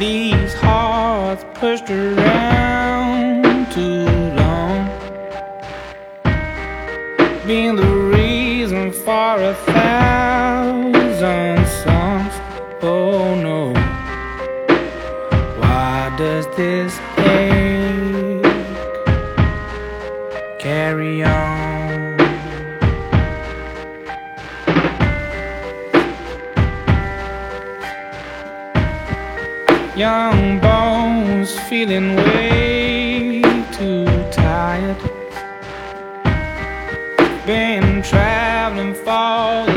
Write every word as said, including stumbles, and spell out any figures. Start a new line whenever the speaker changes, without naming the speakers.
these hearts pushed around too long, being the reason for a thousand songs. Oh no, why does this ache carry on? Young bones feeling way too tired, been traveling for